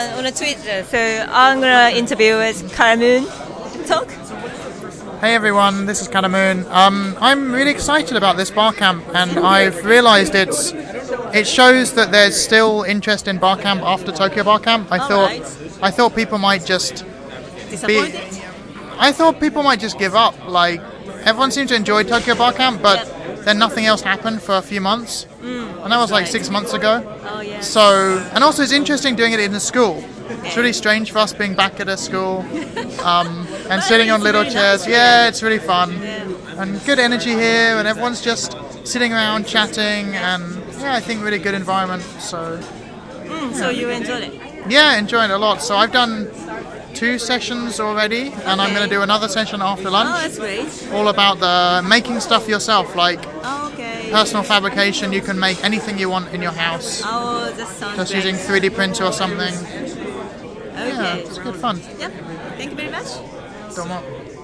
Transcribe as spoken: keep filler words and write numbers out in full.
On a Twitter, so I'm gonna interview with Karamoon. Talk. Hey everyone, this is Karamoon. Um, I'm really excited about this bar camp, and I've realised it's it shows that there's still interest in bar camp after Tokyo Bar Camp. I All thought right. I thought people might just Disappointed? I thought people might just give up. Like, everyone seemed to enjoy Tokyo Bar Camp, but Yep. then nothing else happened for a few months, Mm, and that was like right. six months ago. Oh yeah. So, and also it's interesting doing it in a school. It's really strange for us being back at a school um, and sitting on it's little really chairs. nice, Yeah, it's really fun Yeah. and good energy here, and everyone's just sitting around chatting, and yeah, I think really good environment. So Mm, so you enjoyed it? yeah, enjoying it a lot. So I've done two sessions already, and I'm Okay. going to do another session after Oh, lunch. that's great. All about the making stuff yourself, like Oh, okay. personal fabrication. You can make anything you want in your house, Oh, that sounds just great. using three D printer or something. Okay. Yeah, it's good fun. Yep. Thank you very much. どうも。